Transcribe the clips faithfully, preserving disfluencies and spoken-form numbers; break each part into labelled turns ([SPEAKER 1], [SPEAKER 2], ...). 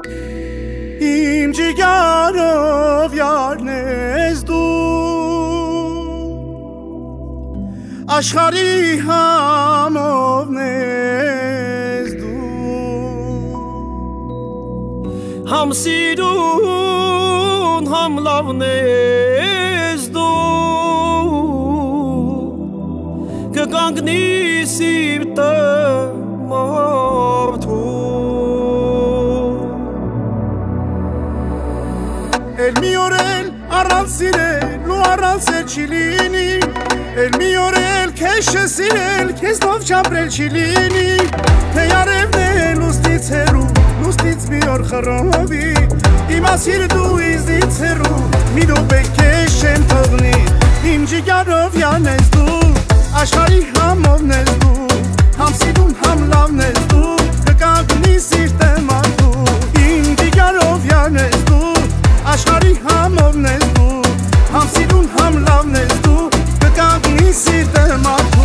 [SPEAKER 1] Իմ ջիգարով յարնես դու Աշխարի համովն ես դու
[SPEAKER 2] Համ սիրուն համ լավն ես դու Կկանգնի սիրտը մարդու
[SPEAKER 1] Էլ մի օր էլ առանց սիրել ու առանց էլ չի լինի Էլ մի օր էլ քեզ չսիրել քեզնով չապրել չի լինի Թե արևն է լուսնից հեռու լուսնից մի օր խռովի Իմասիր դու իզից հեռու մի րոպե քեզ չեմ թողնի Իմ ջիգարով յանես դու աշխարհի համովն ես դու Համ սիրուն համ լավն ես դու կկանգնի սիրտը մարդու Իմ ջիգարով յանես դու աշխարհի համովն ես դու Համ սիրուն համ լավն ես դու կկանգնի սիրտը մարդու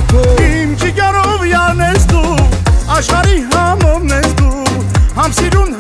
[SPEAKER 1] Աշխարհի համովն ես դու, համ սիրուն